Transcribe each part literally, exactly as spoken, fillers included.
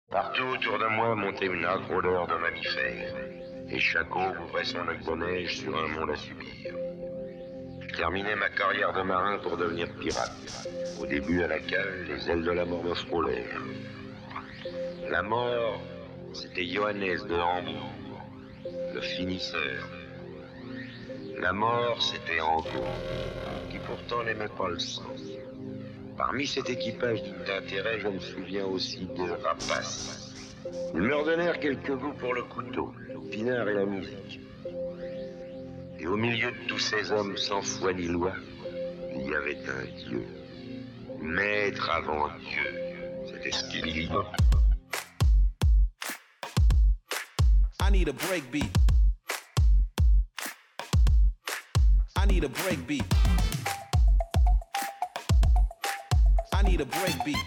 Partout autour de moi montait une âcre odeur de mammifères, et chaque eau ouvrait son lac de neige sur un monde à subir. Je terminais ma carrière de marin pour devenir pirate. Au début, à la cale, les ailes de la mort me frôlèrent. La mort, c'était Johannes de Hambourg, le finisseur. La mort, c'était Angot, qui pourtant n'aimait pas le sang. Parmi cet équipage digne d'intérêt, je me souviens aussi de Rapace. Ils me redonnèrent quelques goûts pour le couteau, le pinard et la musique. Et au milieu de tous ces hommes sans foi ni loi, il y avait un Dieu. Maître avant Dieu, c'était ce qu'il dit. I need a break beat. I need a break beat. I need a break beat.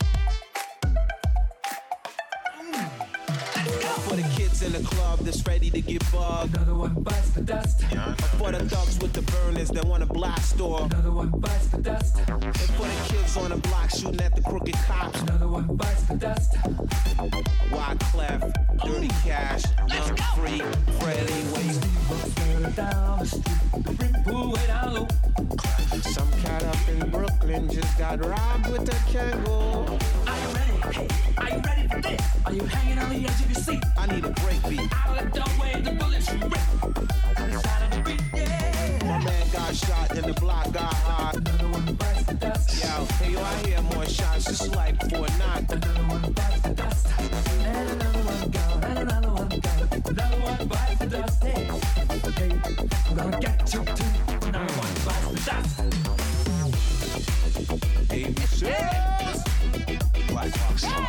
For the kids in the club that's ready to get bugged. Another one bites the dust. Yeah, for the thugs with the burners that wanna blast off. Another one bites the dust. And for the kids on the block shooting at the crooked cops. Another one bites the dust. Wyclef, Dirty Cash, Young Free, Freddie Wade. Down the street, the brim pool way down low. Some cat up in Brooklyn just got robbed with a Kangol. Are you ready? Hey, are you ready for this? Are you hanging on the edge of your seat? I need a break beat. Out of the doorway, the bullets rip. Inside of the beat, yeah. My man got shot and the block got hot. Another one bites the dust. Yo, hey yo, I hear more shots just like for a knock. Another one bites the dust. And another one gone, and another one gone. Another one bites the dust. Hey, hey, I'm gonna get you too. Another one bites the dust. Hey, Michelle. Black Rock Star.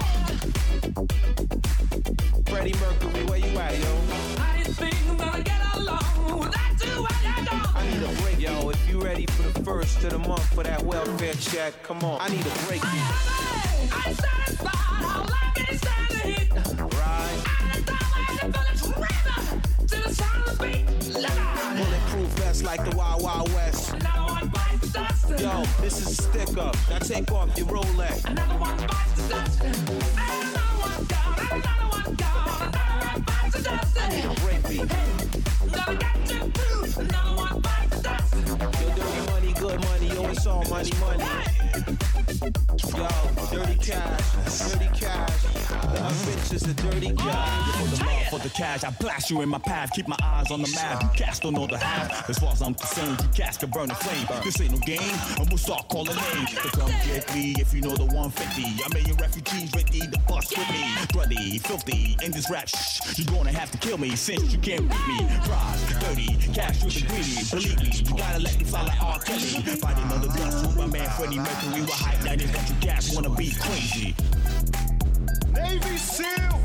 Freddie Mercury, where you at, yo? How you think I'm gonna get along without you when you're gone? I need a break, yo. If you ready for the first of the month for that welfare check, come on. I need a break beat. I'm satisfied, all I can is stand the heat. Right. And the time the bullets rip to the sound of the beat. Bulletproof vest like the Wild Wild West. Another one bites the dust. Yo, this is a stick up. Now take off your Rolex. Another one bites the dust. Another one gone, another one gone. Another one bites the dust. I need a break beat. Hey, gonna get you too. Another one bites the dust. Yo, dirty money, good money. Yo, it's all money, money. Yo, dirty cash, dirty cash. The bitches are dirty cash. For the love, for the cash, I blast you in my path. Keep my eyes on the map. You cats don't know the half. As far as I'm concerned, you cats can burn a flame. This ain't no game, and we'll start calling names. So come get me if you know the one fifty. I made your refugees ready to bust with me. Bloody, filthy, in this rap, shh. You're gonna have to kill me since you can't beat me. Rise, dirty, cash with the greedy. Believe me, you gotta let me fly like R. Kelly. Fighting on the guts with my man Freddie Mercury. We're hype, that is what you cats wanna be crazy. Navy SEAL!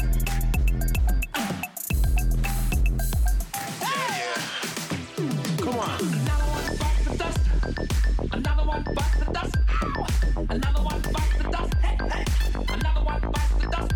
Come on. Another one bites the dust. Another one bites the dust. Another one bites the dust. Hey, hey. Another one bites the dust.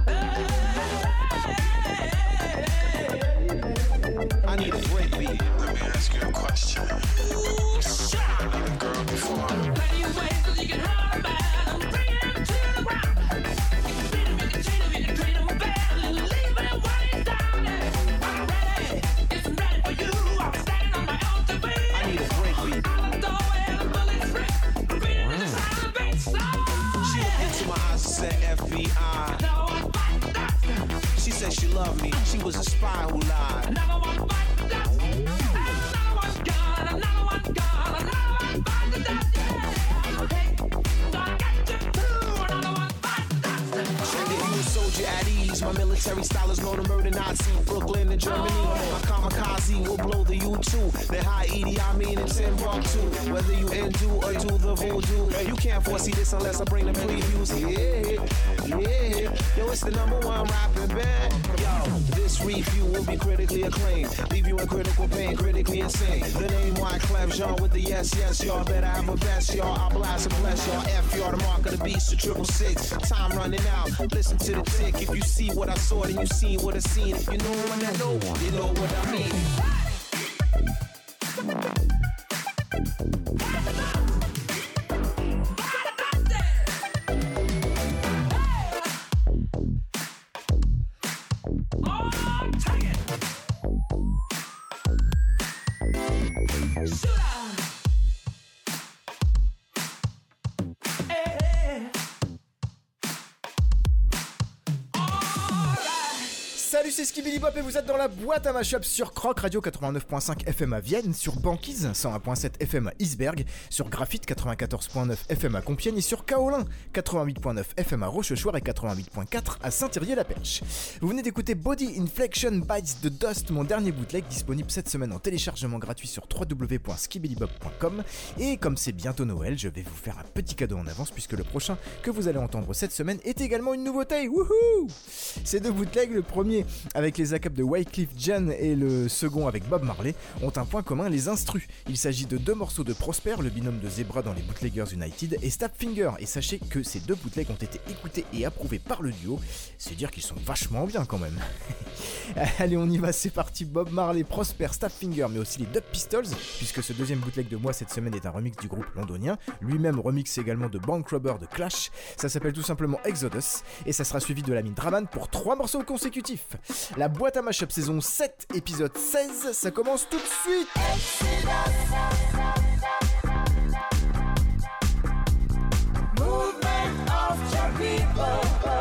Hey. I need a break beat. Let me ask you a question. Ooh, shut up. A girl before. Plenty of ways that you can hurt a man and bring him to the ground. You can beat him, you can cheat him, you can treat him bad and leave him when he's down. I'm ready, it's ready for you. I'm standing on my own to be. I need a break beat. Out the doorway, the bullets rip. Beating me just how the beat starts. She looked into my eyes and said F B I. Another one bites the dust. She said she loved me. She was a spy who lied. Another one bites the dust. Another one gone, another one gone, another one bites the dust. Hey, gonna get you too. Another one bites the dust. Check it, you a soldier at ease. My military style is known to murder Nazi. Brooklyn and Germany. My kamikaze will blow the U two. Then high Edie, I mean in Timbuktu. Whether you undo or do the voodoo, you can't foresee this unless I bring the previews. Yeah, yeah. Yo, it's the number one rapping band. Yo, this review will be critically acclaimed. Leave you in critical pain, critically insane. The name Wyclef Jean with the yes, yes, y'all. Better have a best, y'all. I blast and bless y'all. F y'all, the mark of the beast, the triple six. Time running out. Listen to the tick. If you see what I saw, then you see what I seen. If you know what I know, you know what I mean. Salut, c'est Skibidi Bop et vous êtes dans la boîte à mashup sur Croc Radio quatre-vingt-neuf virgule cinq F M à Vienne, sur Banquise cent un virgule sept F M à Isberg, sur Graphite quatre-vingt-quatorze virgule neuf F M à Compiègne et sur Kaolin quatre-vingt-huit virgule neuf F M à Rochechouart et quatre-vingt-huit virgule quatre à Saint-Thierry-la-Perche. Vous venez d'écouter Body Inflection Bites the Dust, mon dernier bootleg disponible cette semaine en téléchargement gratuit sur w w w point skibidibop point com. Et comme c'est bientôt Noël, je vais vous faire un petit cadeau en avance puisque le prochain que vous allez entendre cette semaine est également une nouveauté. Wouhou! Ces deux bootlegs, le premier avec les acapes de Wyclef Jean et le second avec Bob Marley, ont un point commun, les instrus. Il s'agit de deux morceaux de Prosper, le binôme de Zebra dans les Bootleggers United, et Snapfinger. Et sachez que ces deux bootlegs ont été écoutés et approuvés par le duo. C'est dire qu'ils sont vachement bien quand même. Allez, on y va, c'est parti. Bob Marley, Prosper, Snapfinger, mais aussi les Dub Pistols, puisque ce deuxième bootleg de moi cette semaine est un remix du groupe londonien. Lui-même remix également de Bank Robber de Clash. Ça s'appelle tout simplement Exodus, et ça sera suivi de la mine Draman pour trois morceaux consécutifs. La boîte à mashup saison sept, épisode seize, ça commence tout de suite. Movement of your people.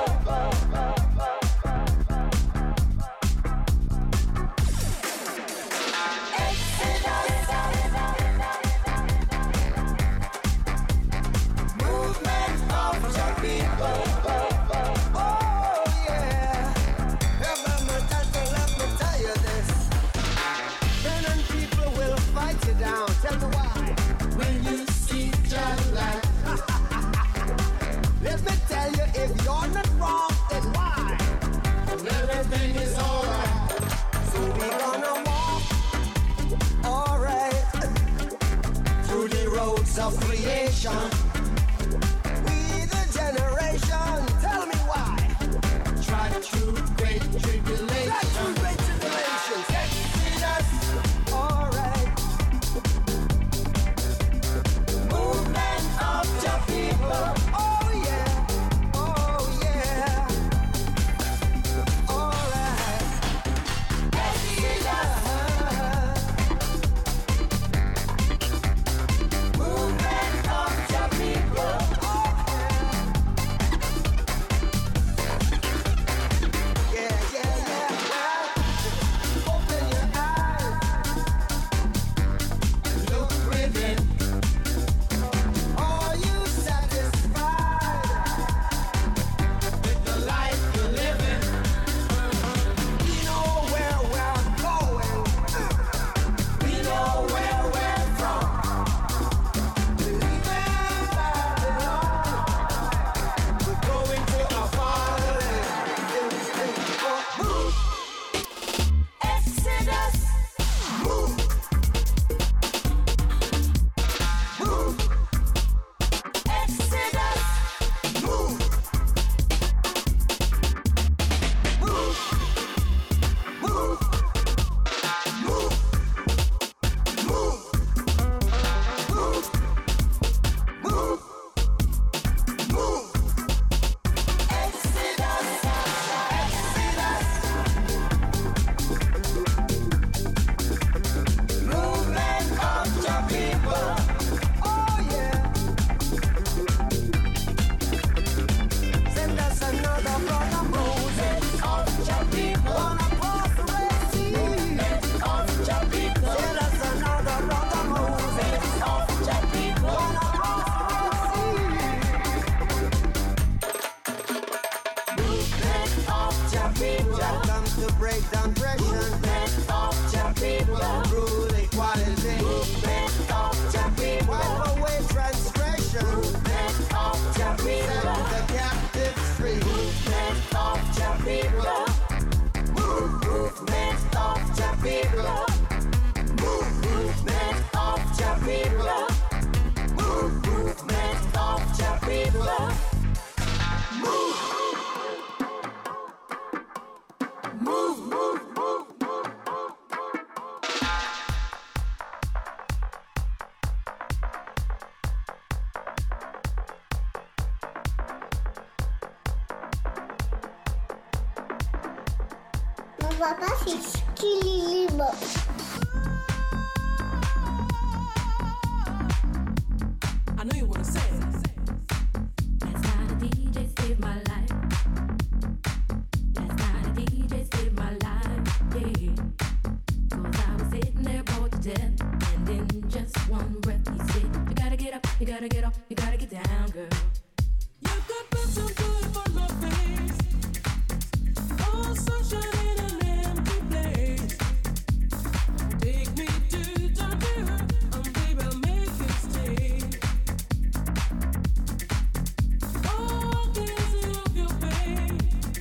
Of creation, we the generation. Tell me why. Try through great tribulation. Try through great tribulation. Exodus, alright. Movement of the people. Oh yeah, oh yeah. Alright. Exodus. vois pas, c'est Skilly Bop. I know you wanna say it. Last night a D J saved my life. Last night a D J saved my life, yeah. 'Cause I was sitting there bored to death, and in just one breath he said, you gotta get up, you gotta get off, you gotta get down, girl. You could put some good on my face. Oh, sunshine in an empty place. Take me to Tangier, and baby, I'll make you stay. Oh, gazing up your pain.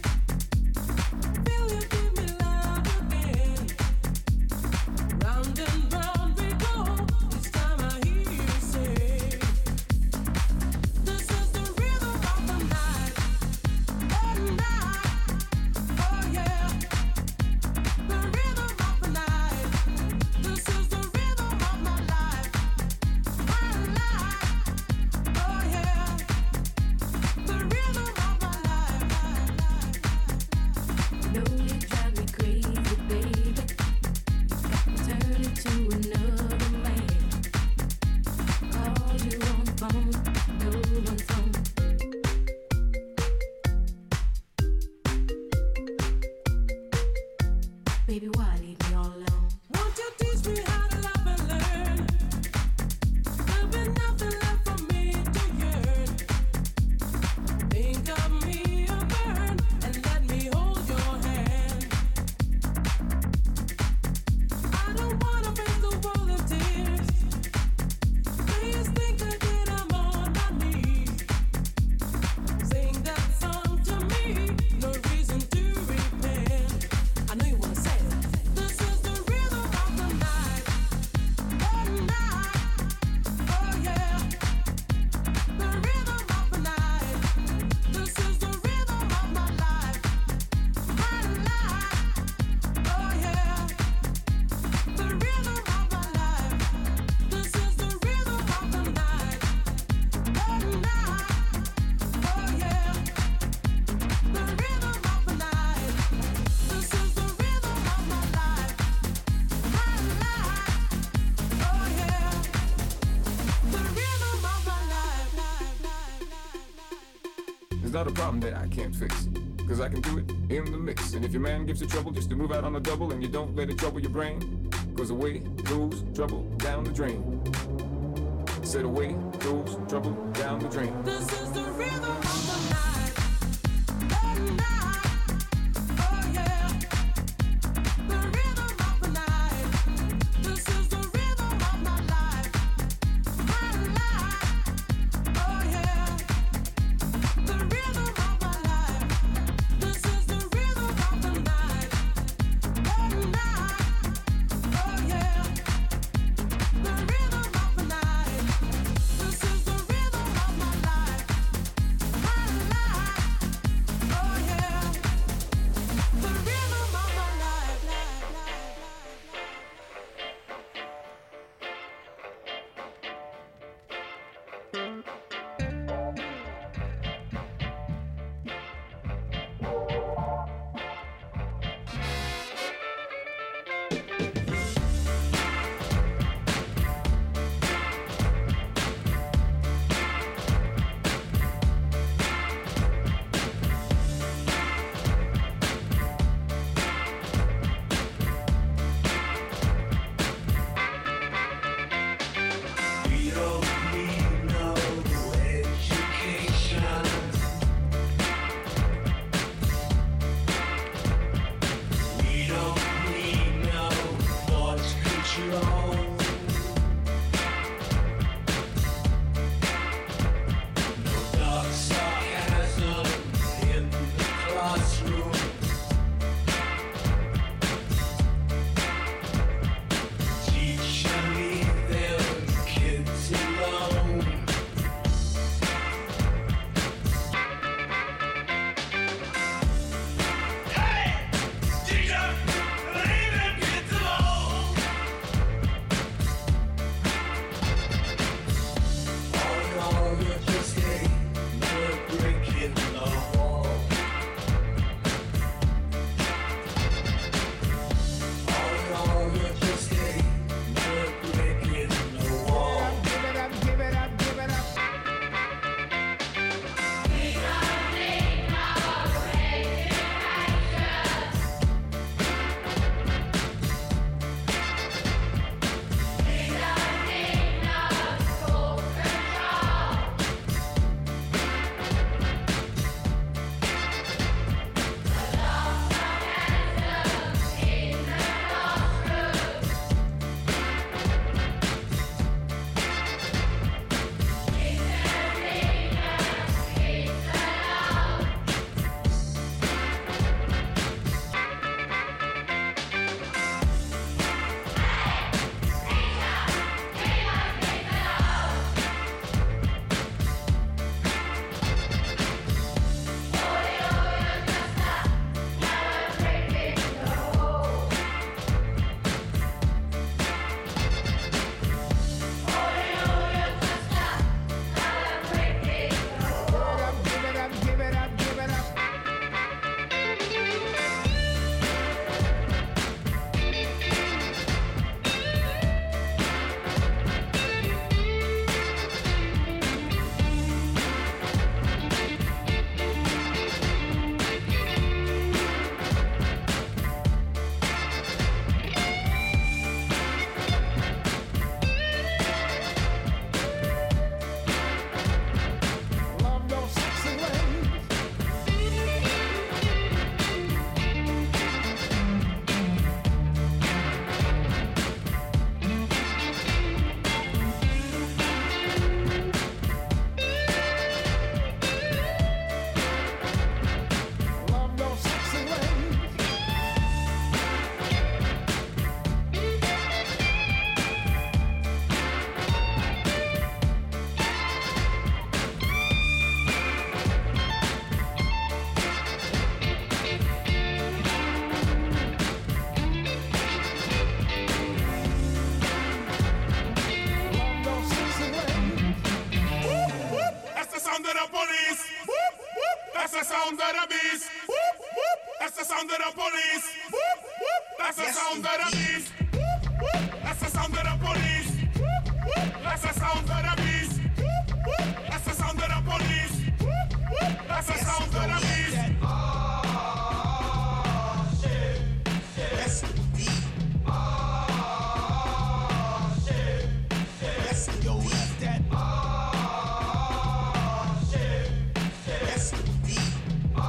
Feel you give me love again. Round and round we go. This time I hear you say, this is the rhythm of the night. Oh, night. Oh, yeah. The rhythm of the night. This is the rhythm of my life. My life. Oh, yeah. The rhythm of my life. You know you drive me crazy, baby. Turn into another man. Call you on the phone, no one's home. Baby, why leave me all alone? Won't you teach me how to love and learn? There'll be nothing left for me to yearn. Think of me a burn and let me hold your hand. I don't wanna face the world of tears. Please think again, I'm on my knees. Sing that song to me, no reason to repent. I know you wanna say it. This is the rhythm of the night. Oh, night. Oh, yeah. The rhythm of the night. This is the rhythm of my life. My life. Oh, yeah. The rhythm of my life. This is the rhythm of the night. Oh, night. Oh, yeah. The rhythm of the night. This is the rhythm of my life. My life. Oh, yeah. The rhythm of my life. It's not a problem that I can't fix, cause I can do it in the mix. And if your man gives you trouble just to move out on a double, and you don't let it trouble your brain, cause away goes trouble down the drain. Said away goes trouble down the drain. This is the rhythm of the night. Oh, night. Oh, yeah. The rhythm of the night. This is the rhythm of my life. My life. Oh, yeah. The rhythm of my life. This is the rhythm of the night. Oh, night. Oh, yeah. The rhythm of the night. This is the rhythm of my life. My sound of the police. Whoop, whoop. That's the sound of the beast. Whoop, whoop. That's the sound of the police. Whoop, whoop. That's the sound of the beast. Whoop, whoop. That's the sound of the police. Whoop, whoop. That's the sound of the beast. Oh, shit. Yes, indeed. Oh, shit. Yes, yo, that's that. Oh, shit. Yes, indeed. Oh,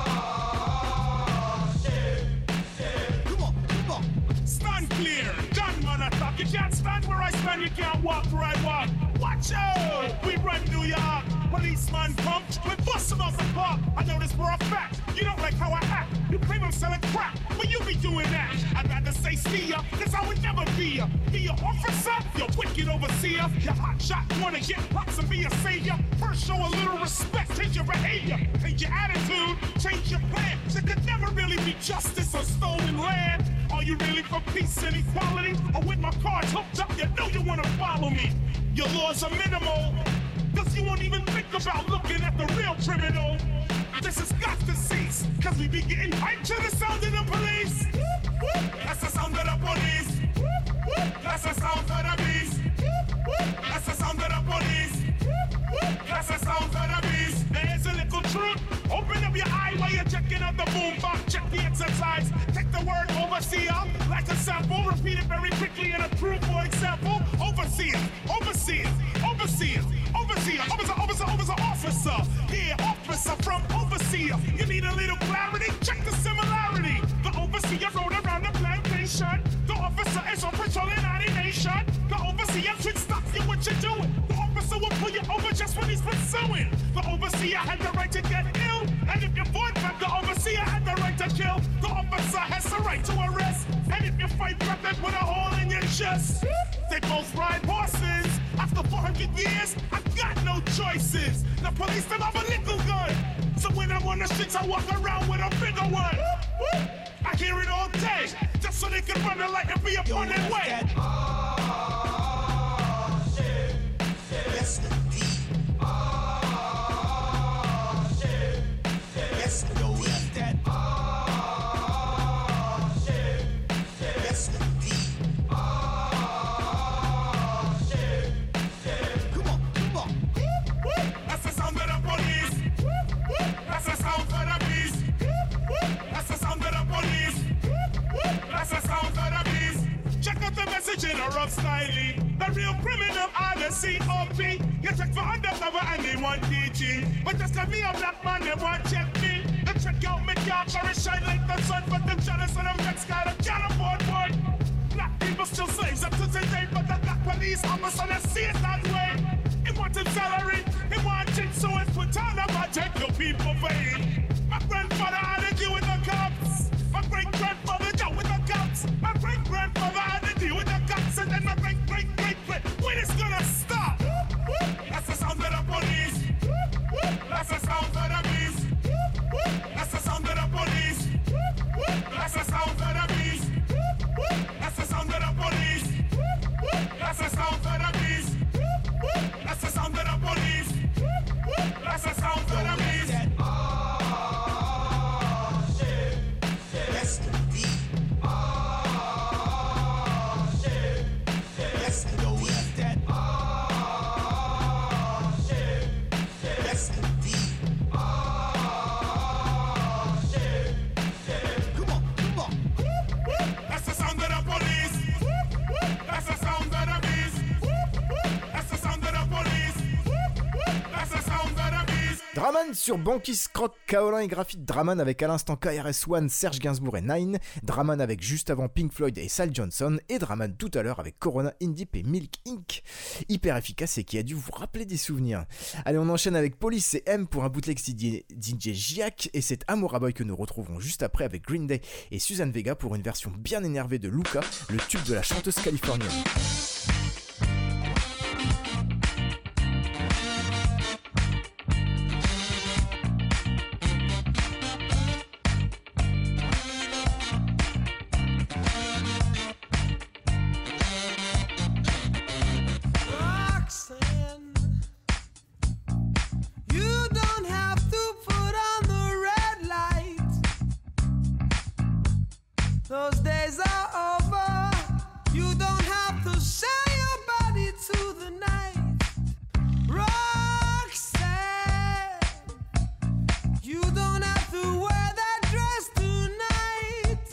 shit. Come on, come on. Stand clear. Gunman attack. You can't stand where I stand. You can't walk where I walk. Watch out. We run New York. Policeman come, we bust him off the park. I know this for a fact. You don't like how I act. You claim I'm selling crack, but you be doing that. I'd rather say see ya, cause I would never be ya. Be your officer, you wicked overseer. You hot shot, wanna get pops and be a savior. First show a little respect, change your behavior. Change your attitude, change your plan. There could never really be justice on stolen land. Are you really for peace and equality? Or with my cards hooked up, you know you wanna follow me. Your laws are minimal. Cause you won't even think about looking at the real criminal. This has got to cease. Cause we be getting hyped to the sound of the police. Whoop, whoop. That's the sound of the police. Whoop, whoop. That's the sound of the beast. Whoop, whoop. That's the sound of the police. Whoop, whoop. That's the sound of the beast. There's a little truth. Open up your eye while you're checking out the boombox. Check the exercise. Take the word overseer like a sample. Repeat it very quickly and approve, for example. Overseer, overseer, overseer. Overseer, officer, officer, officer, officer. Yeah, officer from overseer. You need a little clarity? Check the similarity. The overseer rode around the plantation. The officer is on patrol in any nation. The overseer should stop you what you're doing. The officer will pull you over just when he's pursuing. The overseer had the right to get ill. And if you fought back, the overseer had the right to kill. The officer has the right to arrest. And if you fight back, then put a hole in your chest. They both ride horses. After four hundred years, I've got no choices. The police don't have a nickel gun. So when I'm on the streets, I walk around with a bigger one. I hear it all day, just so they can run the light and be upon their way. Oh, shit. Yes, indeed. Oh, shit. Yes, yo, is that. Oh, shit. Yes, indeed. Oh, shit. Come on, come on. That's the sound of the police. That's the sound of the beast. That's the sound of the police. That's the sound of the beast. Check out the message in a rough styling. The real criminal are the C O P. You check for undercover and they want teaching. But just like me, a black man, they want check me. They check out me car, carry shine like the sun. But them jealous and them next guy, they can't afford one. Black people still slaves up to today. But the black police officer, they see it that way. He wanted salary, he wanted so it's put on a budget. Your people paying. My grandfather had to deal with the cops. My great-grandfather dealt with the cops. My great-grandfather had to deal with the cops. And then my great-great-great-great. When it's gonna stop? That's the sound of the police. That's the sound of the beast. That's the sound of the police. That's the sound of the beast. That's the sound of the police. That's the sound of the beast. That's the sound of the police. That's the sound of the beast. Oh, shit. Yes, indeed. Oh, shit. Yes, yo, is that. Oh, shit. Yes, indeed. Oh, shit. Come on, come on. That's the sound of the police. That's the sound of the beast. That's the sound of the police. That's the sound of the beast. Draman sur Banquis, Croc, Kaolin et Graphite. Draman avec à l'instant K R S One, Serge Gainsbourg et Nine. Draman avec juste avant Pink Floyd et Sal Johnson. Et Draman tout à l'heure avec Corona, Indip et Milk Incorporated. Hyper efficace et qui a dû vous rappeler des souvenirs. Allez, on enchaîne avec Police et M pour un bootleg D J Giac. Et c'est Amoura Boy que nous retrouverons juste après avec Green Day et Suzanne Vega pour une version bien énervée de Luca, le tube de la chanteuse californienne. You don't have to put on the red light. Those days are over. You don't have to sell your body to the night. Roxanne, you don't have to wear that dress tonight.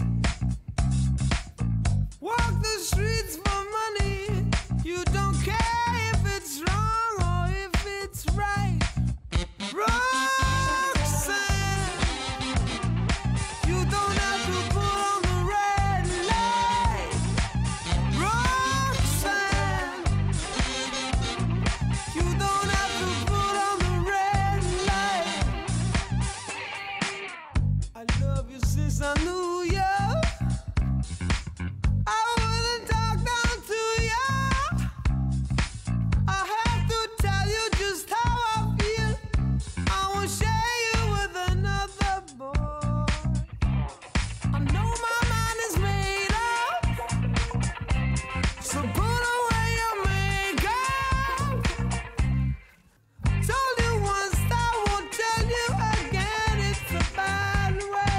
Walk the streets for money. You don't care if it's wrong or if it's right. Roxanne, you don't have to put on the red light. Roxanne, you don't have to put on the red light. I love you since I knew you. I wouldn't talk down to you. I have to tell you just how I feel. I won't share you with another boy. I know my mind is made up, so put away your makeup. Told you once, I won't tell you again. It's a bad way.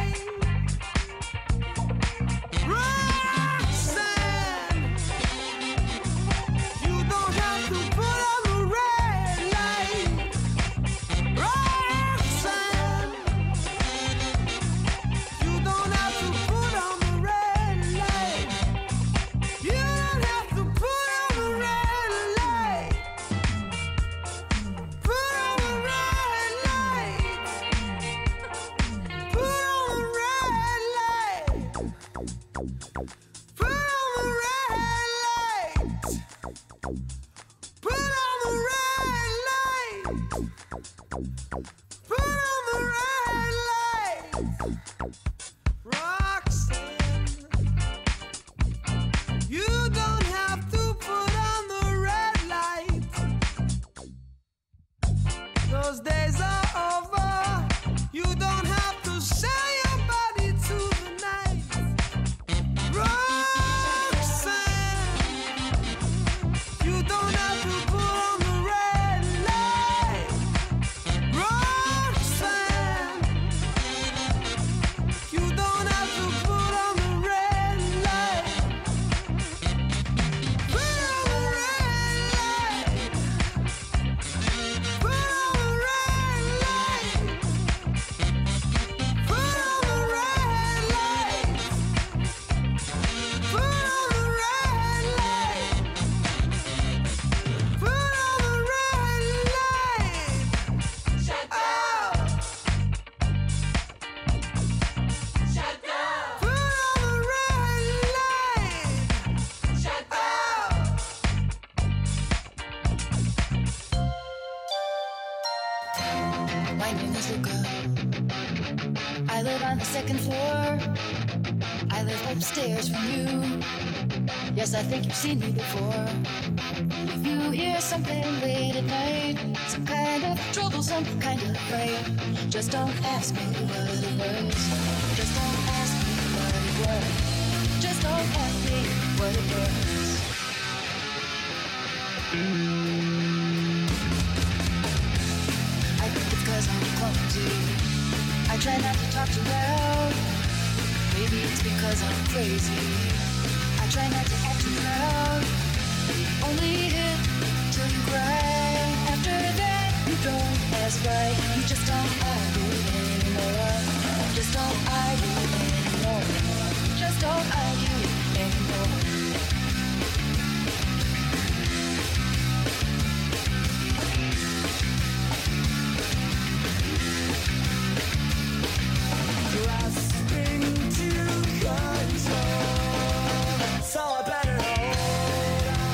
Roxanne, you don't have to put on the red light. Roxanne, you don't have to put on the red light. You don't have to put on the red light. Put on the red light. Put on the red light. Put on the red light. Put on the red light. Put on the red light. Roxanne, you don't have to put on the red light. Those days are over. You don't have to sell your body to the night. Roxanne, you don't have to put on the red light. Roxanne, you don't have to put on the red light. Put on the red light. Put on the red light. Put on the red light. Put on the red light. Put on the red light. Shut down. Shut down. Put on the red light. Shut down. My name is Luca. I live on the second floor. I live upstairs from you. Yes, I think you've seen me before. If you hear something late at night, some kind of trouble, some kind of fight, just don't ask me what it was. Just don't ask me what it was. Just don't ask me what it was. I think it's 'cause I'm clumsy. I try not to talk too loud. Maybe it's because I'm crazy. I try not to act too proud. Only hit till you cry. After that, you don't ask why. You just don't argue anymore. Just don't argue anymore. Just don't argue anymore. Grasping to control, so I better hold on.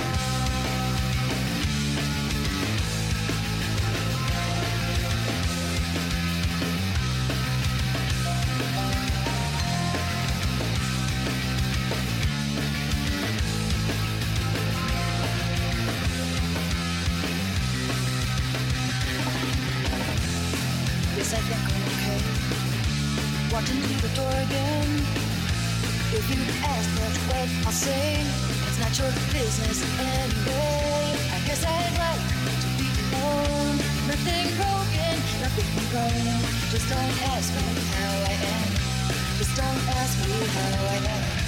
Yes, I think I'm okay. Walked into the door again. If you ask much what I'll say, it's not your business anyway. I guess I'd like to be alone. Nothing broken, nothing wrong. Just don't ask me how I am. Just don't ask me how I am.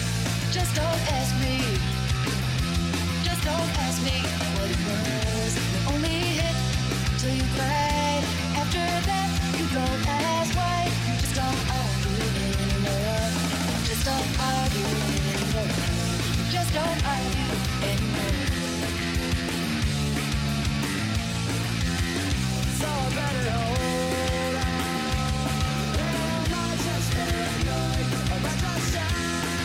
Just don't ask me. Just don't ask me what it was. You only hit till you cried. After that, you don't ask why. You just don't argue anymore. Just don't argue anymore. Just don't argue anymore. So I better hold on. I'm just paranoid about your shine.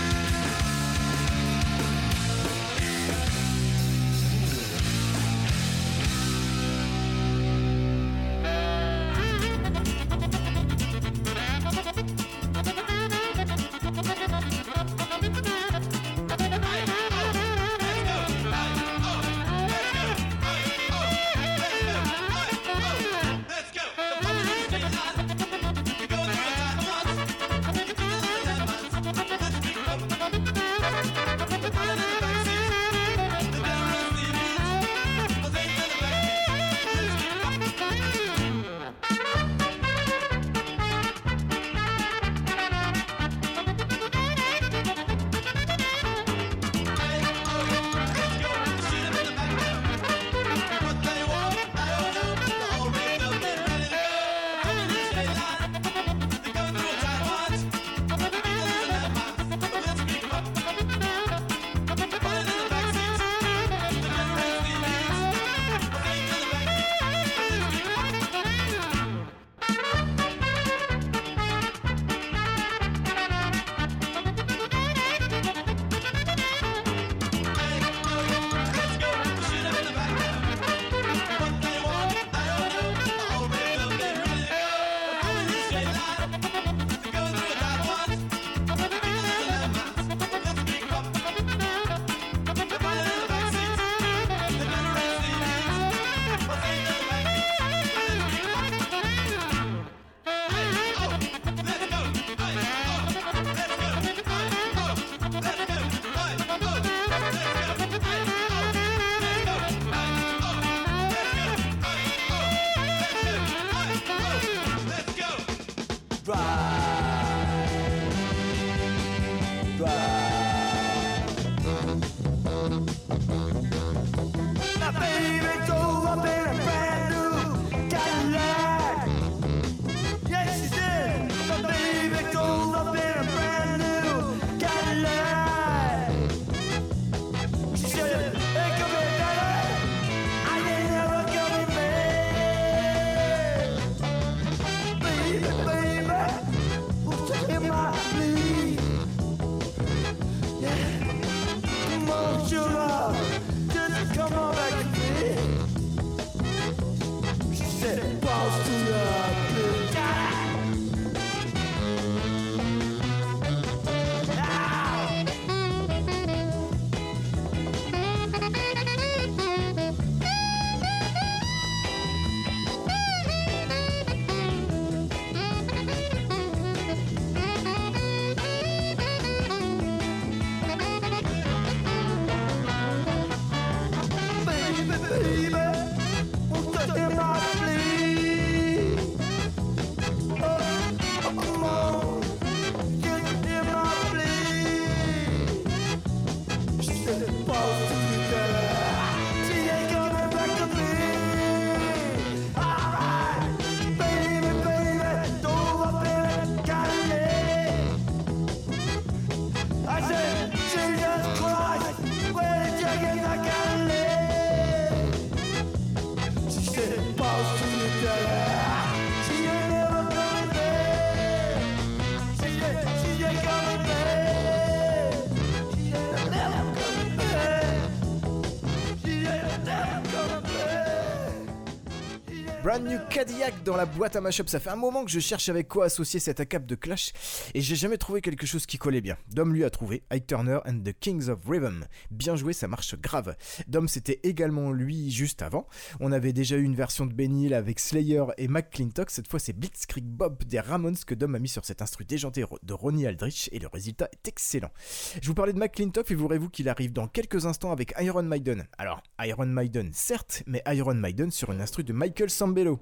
Brand New Cadillac dans la boîte à mashup. Ça fait un moment que je cherche avec quoi associer cette A C A P de Clash et j'ai jamais trouvé quelque chose qui collait bien. Dom lui a trouvé Ike Turner and the Kings of Rhythm. Bien joué, ça marche grave. Dom c'était également lui juste avant. On avait déjà eu une version de Benny Hill avec Slayer et McClintock. Cette fois c'est Blitzkrieg Bob des Ramones que Dom a mis sur cet instru déjanté de Ronnie Aldrich et le résultat est excellent. Je vous parlais de McClintock, figurez-vous qu'il arrive dans quelques instants avec Iron Maiden. Alors Iron Maiden certes, mais Iron Maiden sur une instru de Michael Sambello.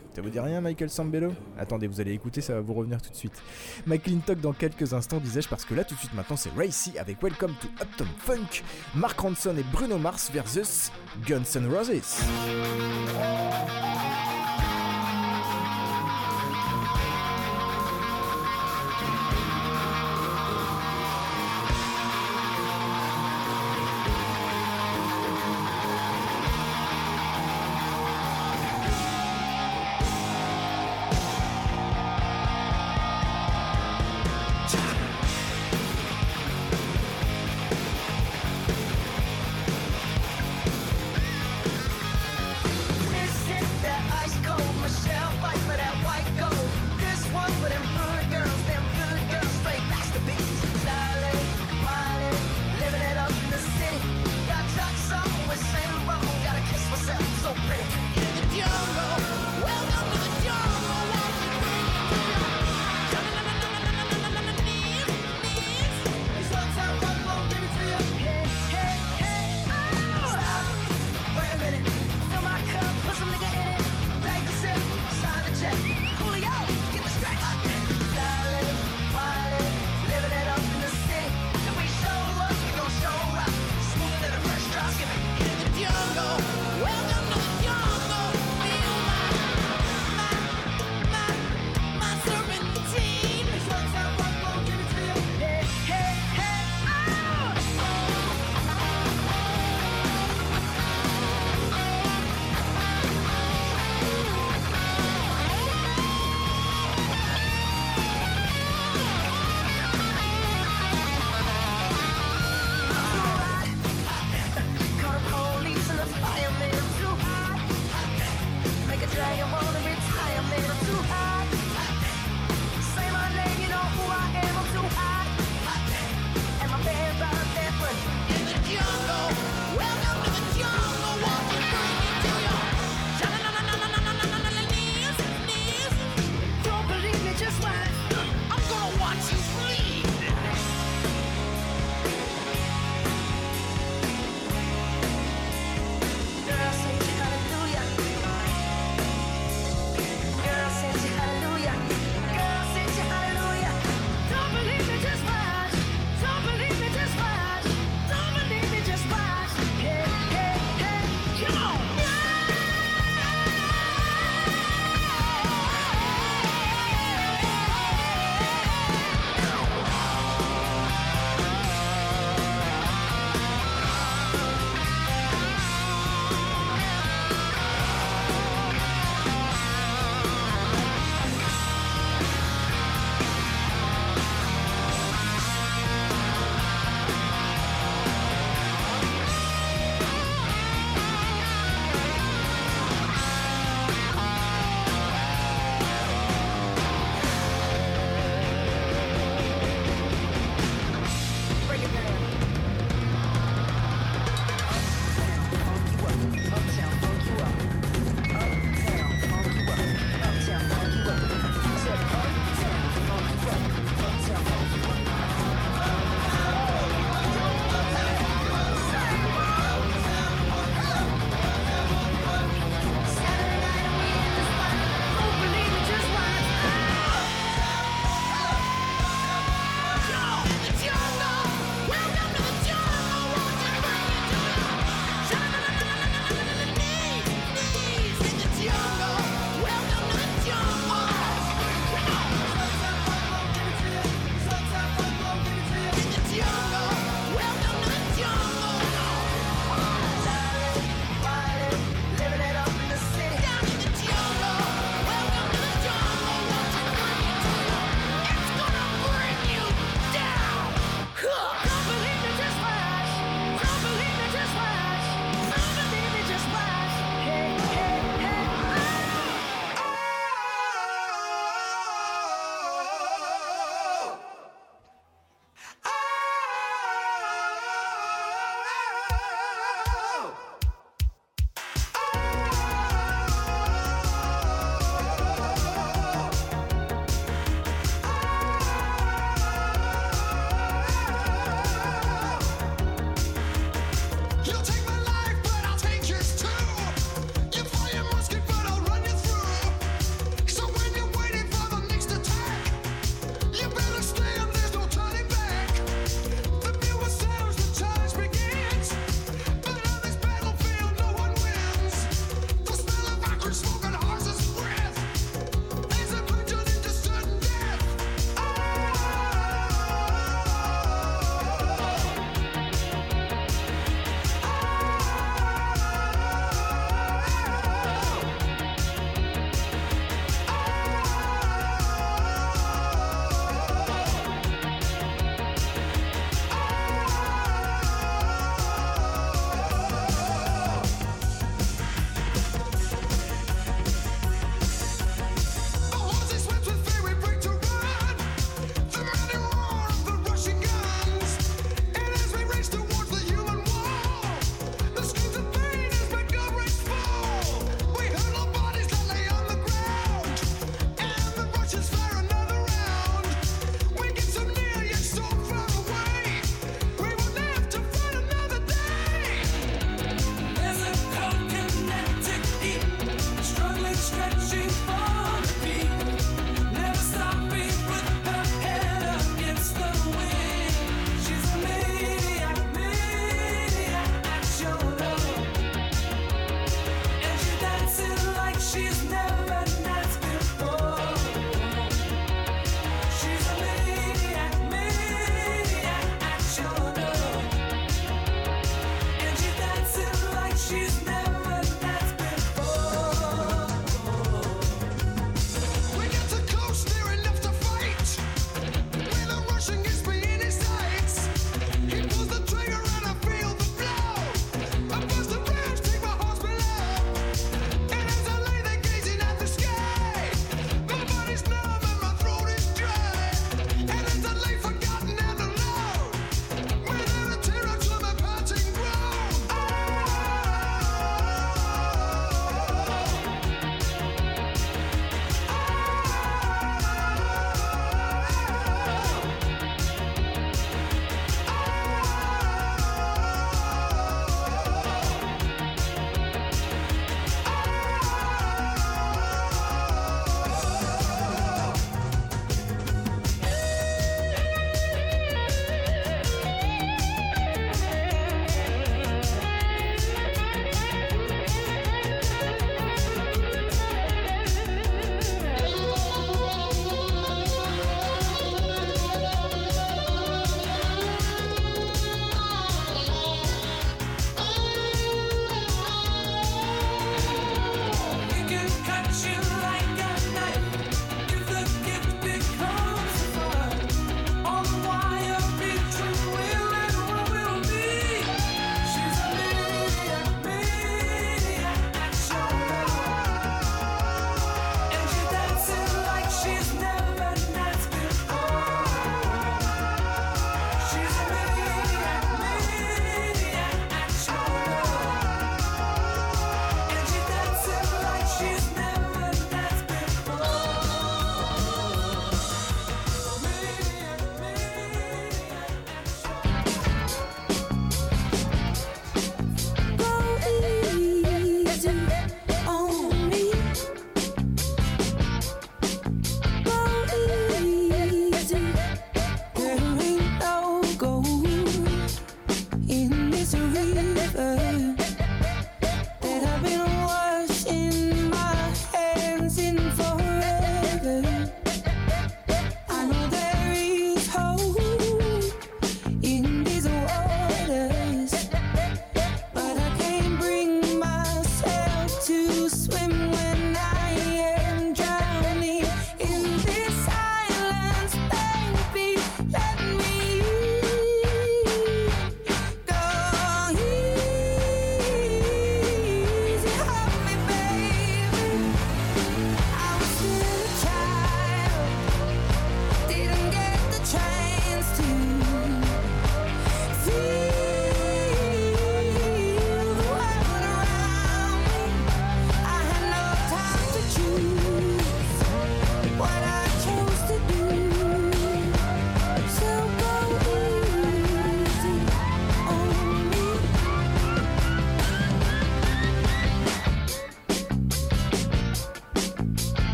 Ça vous dit rien, Michael Sambello? Attendez, vous allez écouter, ça va vous revenir tout de suite. McClintock dans quelques instants, disais-je, parce que là, tout de suite, maintenant, c'est Racy avec Welcome to Uptown Funk, Mark Ronson et Bruno Mars versus Guns N' Roses. This is the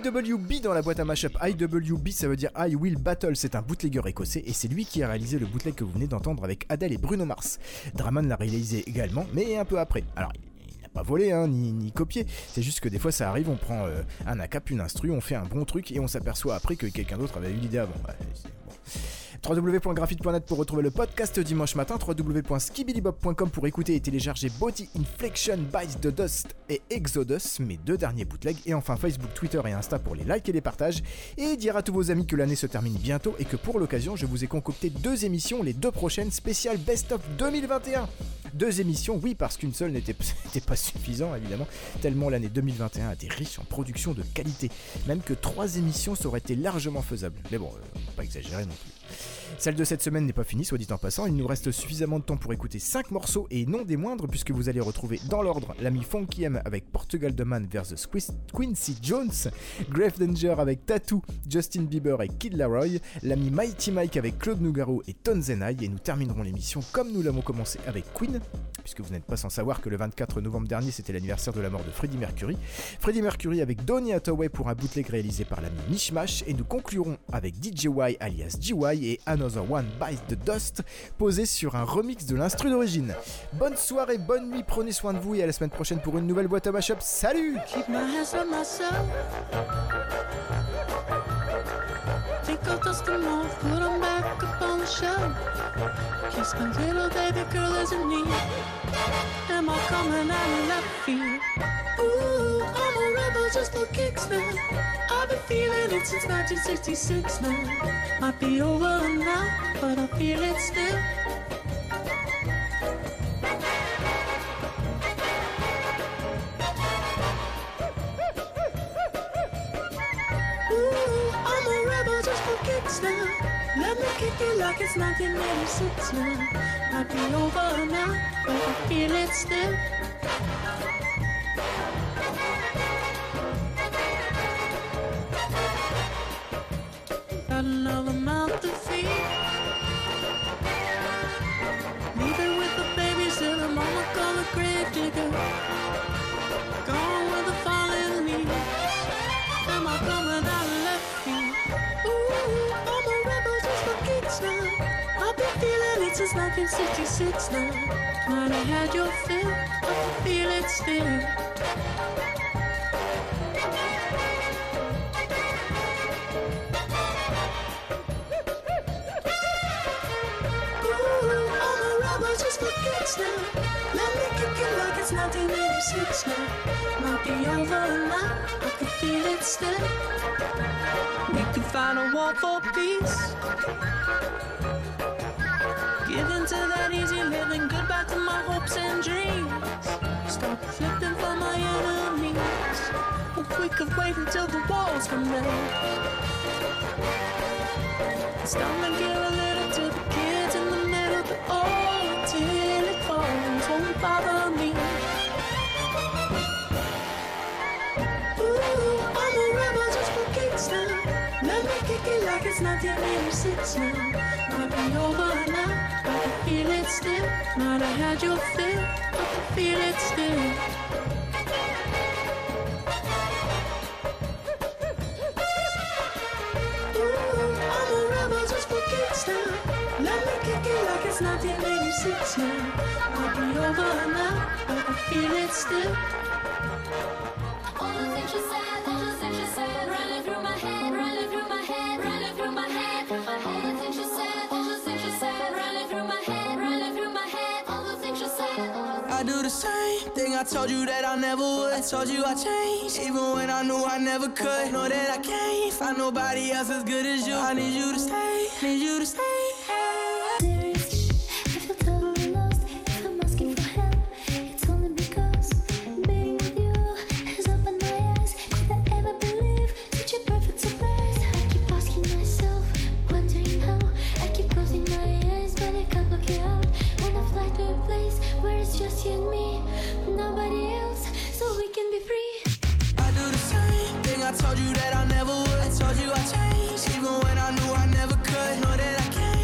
W B dans la boîte à mashup. I W B, ça veut dire I Will Battle. C'est un bootlegger écossais et c'est lui qui a réalisé le bootleg que vous venez d'entendre avec Adele et Bruno Mars. Draman l'a réalisé également, mais un peu après. Alors, il n'a pas volé, hein, ni, ni copié. C'est juste que des fois ça arrive, on prend euh, un A C A P, une instru, on fait un bon truc et on s'aperçoit après que quelqu'un d'autre avait eu l'idée avant. Ouais, c'est bon. w w w point graphite point net pour retrouver le podcast dimanche matin, w w w point skibidibop point com pour écouter et télécharger Body Inflection, Bites the Dust et Exodus, mes deux derniers bootlegs, et enfin Facebook, Twitter et Insta pour les likes et les partages, et dire à tous vos amis que l'année se termine bientôt et que pour l'occasion je vous ai concocté deux émissions, les deux prochaines spéciales Best of deux mille vingt et un. Deux émissions, oui, parce qu'une seule n'était, n'était pas suffisant évidemment, tellement l'année deux mille vingt et un a été riche en production de qualité, même que trois émissions ça aurait été largement faisable, mais bon, euh, faut pas exagérer non plus. Celle de cette semaine n'est pas finie, soit dit en passant, il nous reste suffisamment de temps pour écouter cinq morceaux et non des moindres puisque vous allez retrouver dans l'ordre l'ami Funky M avec Portugal The Man versus Quincy Jones, Grave Danger avec Tattoo, Justin Bieber et Kid Laroi, l'ami Mighty Mike avec Claude Nougaro et Tonzenai, et nous terminerons l'émission comme nous l'avons commencé avec Queen, puisque vous n'êtes pas sans savoir que le vingt-quatre novembre dernier c'était l'anniversaire de la mort de Freddie Mercury. Freddie Mercury avec Donny Hathaway pour un bootleg réalisé par l'ami Mishmash, et nous conclurons avec D J Y alias G Y et Another One Bites the Dust, posé sur un remix de l'instru d'origine. Bonne soirée, bonne nuit, prenez soin de vous et à la semaine prochaine pour une nouvelle boîte à mashup. Salut! Keep my hands on myself. Think I'll dust them off, put them back up on the shelf. Kiss my little baby girl as a need. Am I coming out of left field? Ooh, I'm a rebel just for kicks now. I've been feeling it since nineteen sixty-six now. Might be over now, but I feel it still. Ooh, I'm a rebel just for kicks now. Let me kick it like it's nineteen eighty-six now. Might be over now, but I feel it still. Got another mouth to feed. Leaving with the babies till the mama call a grave digger. Gone with the fallen leaves. Am I coming out of left field? Ooh, I'm a rebel just for kicks now. I've been feeling it since nineteen sixty-six now. Might have had your fill, I can feel it still. Just for kicks now. Let me kick it like it's nineteen eighty-six now. Might be over now, I can feel it still. We could find a war for peace. Give in to that easy living, goodbye to my hopes and dreams. Stop flipping for my enemies. But we could wait until the walls come down. It's time to give a little to the kids in the middle, but oh, till it falls, won't bother me. Ooh, I'm a rebel just for kicks now. Let me kick it like it's nineteen eighty-six now. Might be over now, I can feel it still. Might have had your fill, I can feel it still. Ooh, I'm a rebel just for kicks now. Let me kick it like it's nineteen eighty-six now. Might be over now, I can feel it still. All the things you said, all the things you said, running through my head, running through my head, running through my head. All the things you said, all the things you said, running through my head, running through my head. All the things you said. I do the same thing I told you that I never would. I told you I changed, even when I knew I never could. Know that I can't find nobody else as good as you. I need you to stay, need you to stay. I told you that I never would. I told you I changed, even when I knew I never could. Know that I can't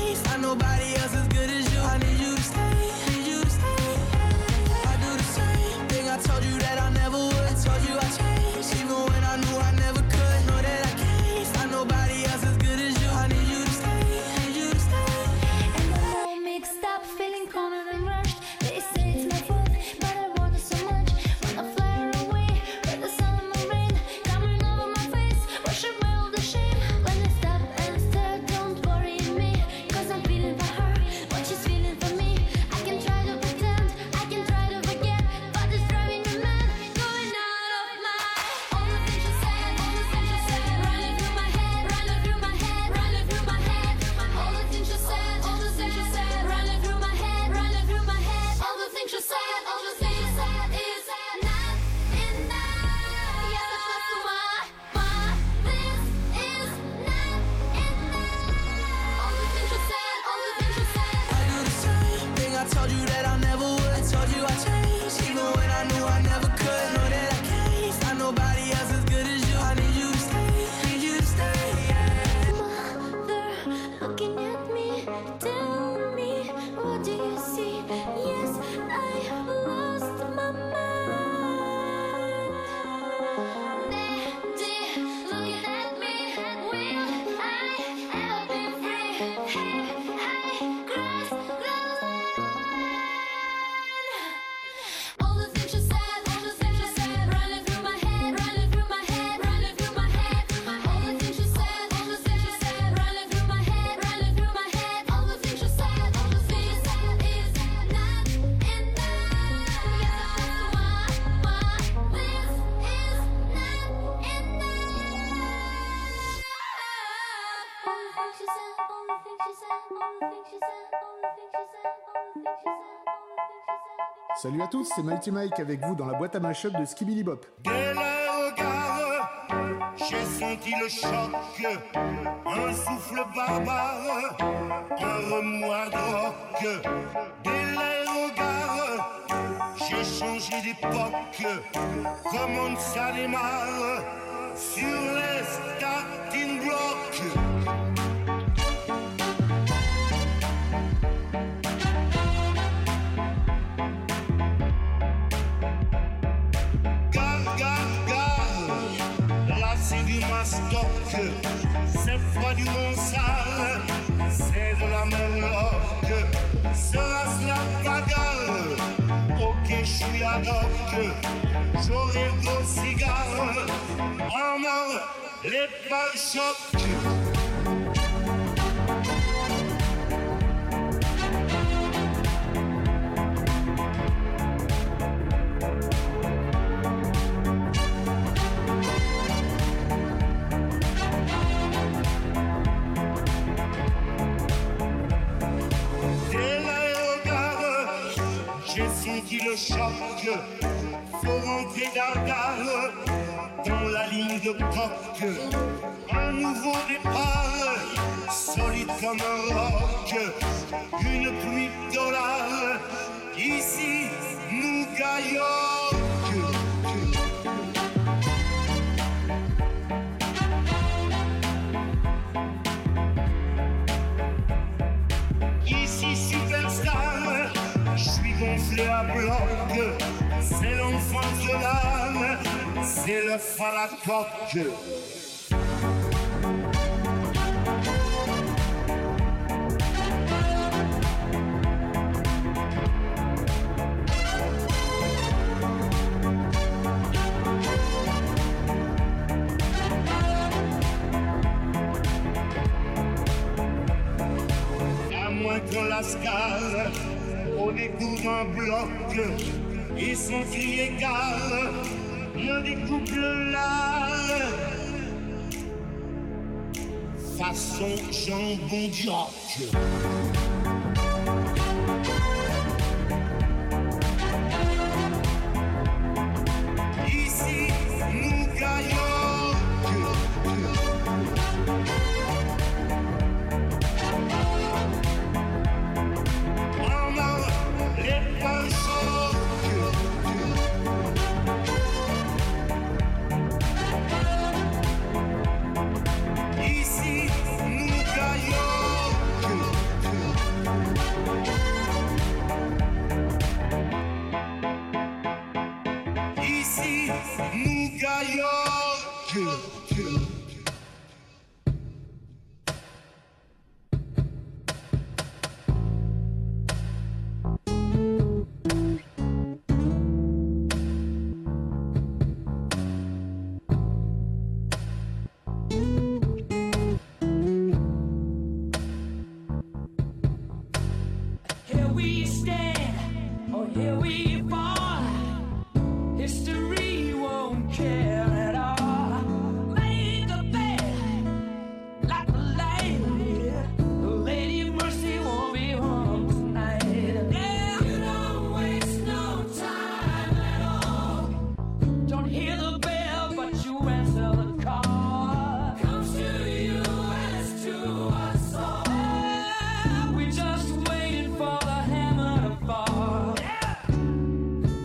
Salut à tous, c'est Mighty Mike avec vous dans la boîte à mashup de Skibidi Bop. Dès les regards, j'ai senti le choc, un souffle barbare, un remords de rock. Dès les regards, j'ai changé d'époque, comment ça démarre sur les starting blocks. Cette fois du bon sale, c'est de la même rock. Sera-ce la bagarre? Ok, je suis ad hoc. J'aurai le gros cigare en or, les balles chocs. Le choc, faut rentrer gargare dans la ligne de coque. Un nouveau départ, solide comme un roc, une pluie de dollars, ici nous gagnons. Ici superstar, je suis gonflé à bloc, c'est l'enfance de l'âme, c'est le fa à la coque. À moins qu'on la scale, on découvre un bloc et son cri égal me découpe le lard façon jambon d'Irak. Ici nous gagnons. En or, les pains chauds. Ici nous gagnons. Ici nous gagnons. Here we stand, or here we fall. History won't care at all. Make a bed like a lady. Lady of Mercy won't be home tonight. Yeah, you don't waste no time at all. Don't hear the bell, but you answer the call. Comes to you as to us all. Yeah, we just waiting for the hammer to fall. Yeah.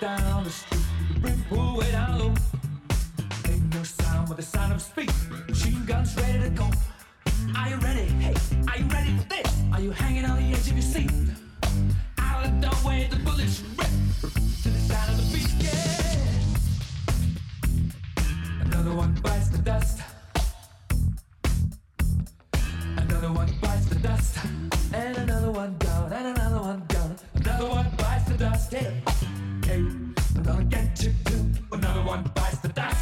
down the street, the brim pull way down low. Ain't no sound but the sound of speed. Machine guns ready to go. Are you ready? Hey, are you ready for this? Are you hanging on the edge of your seat? Out of the way, the bullets rip to the sound of the beat. Yeah. Another one bites the dust. Another one bites the dust. And another one gone. And another one gone. Another one bites the dust. Yeah. Hey, I'm gonna get you too. Another one bites the dust.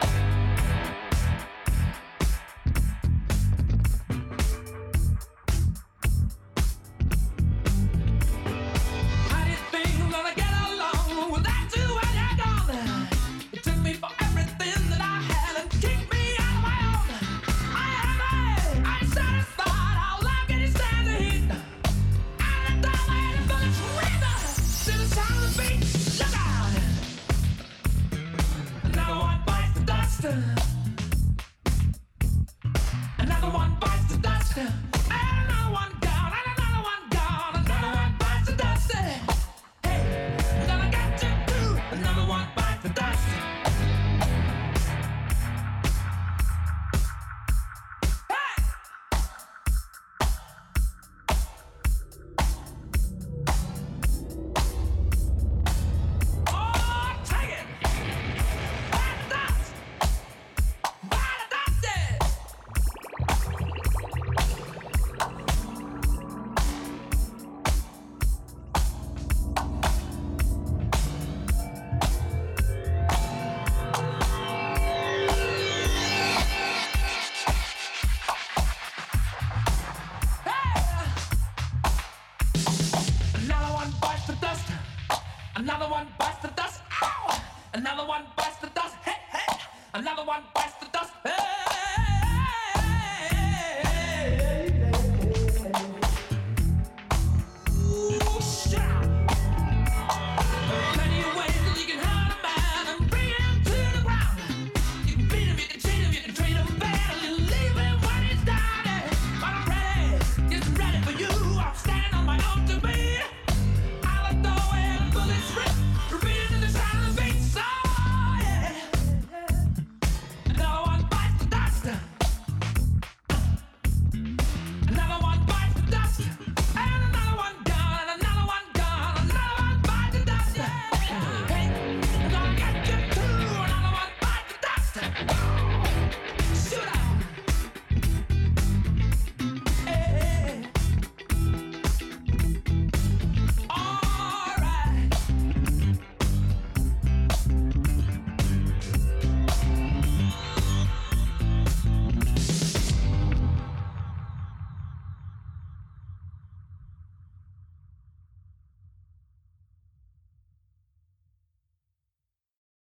Another one bites the dust. Another one gone. Another one gone. Another one bites the dust. Hey, I'm gonna get you too. Another one bites the dust. Hey! Oh, take it! Bite the dust! Bite the dust! Another one bites the dust. Another one bites the dust. Ow! Another one bites the dust. Hey, hey. Another one bites